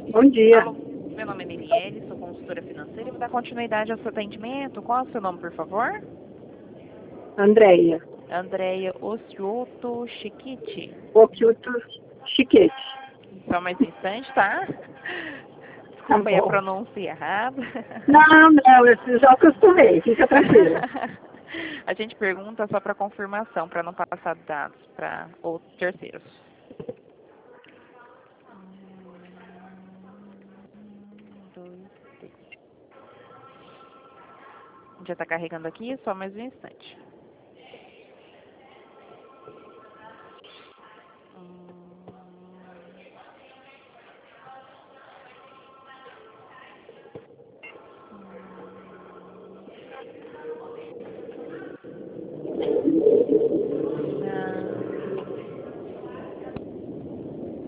Bom dia. Alô, meu nome é Mirielle, sou consultora financeira e vou dar continuidade ao seu atendimento. Qual é o seu nome, por favor? Andréia. Andréia Ossioto Chiquiti. Oculto Chiquete. Só mais um instante, tá? Tá Desculpa aí a bom. pronúncia errada. Não, eu já acostumei, fica tranquila. A gente pergunta só para confirmação, para não passar dados para outros terceiros. Já está carregando aqui, só mais um instante.